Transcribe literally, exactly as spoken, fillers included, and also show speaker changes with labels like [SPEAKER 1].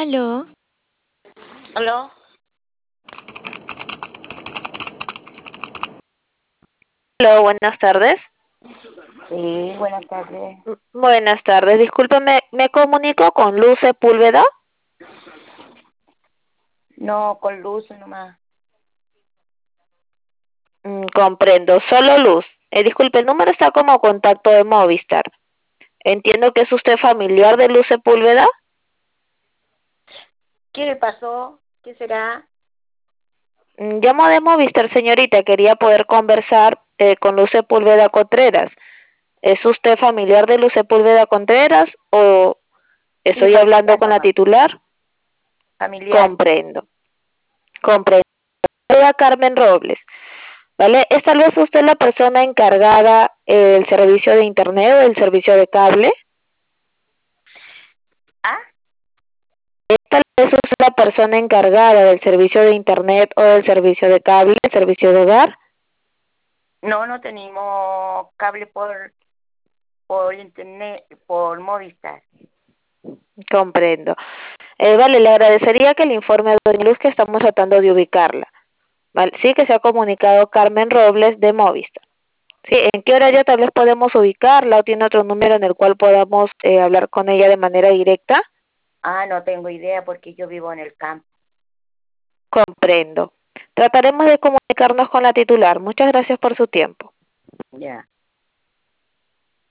[SPEAKER 1] Aló.
[SPEAKER 2] ¿Aló?
[SPEAKER 3] Hola, buenas tardes.
[SPEAKER 2] Sí, buenas tardes.
[SPEAKER 3] M- Buenas tardes, discúlpeme, ¿me comunico con Luz Sepúlveda?
[SPEAKER 2] No, con luz nomás.
[SPEAKER 3] Mm, comprendo, solo Luz. Eh, disculpe, el número está como contacto de Movistar. Entiendo que es usted familiar de Luz Sepúlveda.
[SPEAKER 2] ¿Qué le pasó? ¿Qué será?
[SPEAKER 3] Mm, llamo de Movistar, señorita, quería poder conversar eh, con Luz Sepúlveda Contreras. ¿Es usted familiar de Luz Sepúlveda Contreras o
[SPEAKER 2] Sí,
[SPEAKER 3] estoy hablando
[SPEAKER 2] familiar
[SPEAKER 3] con la
[SPEAKER 2] nomás.
[SPEAKER 3] titular?
[SPEAKER 2] Familiar.
[SPEAKER 3] Comprendo, comprendo. Soy a Carmen Robles. ¿Vale? ¿Es tal vez usted la persona encargada eh, del servicio de internet o del servicio de cable?
[SPEAKER 2] ¿Ah?
[SPEAKER 3] ¿Es tal vez usted la persona encargada del servicio de internet o del servicio de cable, el servicio de hogar?
[SPEAKER 2] No, no tenemos cable por, por internet, por Movistar.
[SPEAKER 3] Comprendo. Eh, vale, le agradecería que le informe a Doña Luz que estamos tratando de ubicarla. Vale, sí que se ha comunicado Carmen Robles de Movistar. Sí, ¿en qué horario tal vez podemos ubicarla o tiene otro número en el cual podamos eh, hablar con ella de manera directa?
[SPEAKER 2] Ah, no tengo idea porque yo vivo en el campo.
[SPEAKER 3] Comprendo. Trataremos de comunicarnos con la titular. Muchas gracias por su tiempo.
[SPEAKER 2] Ya.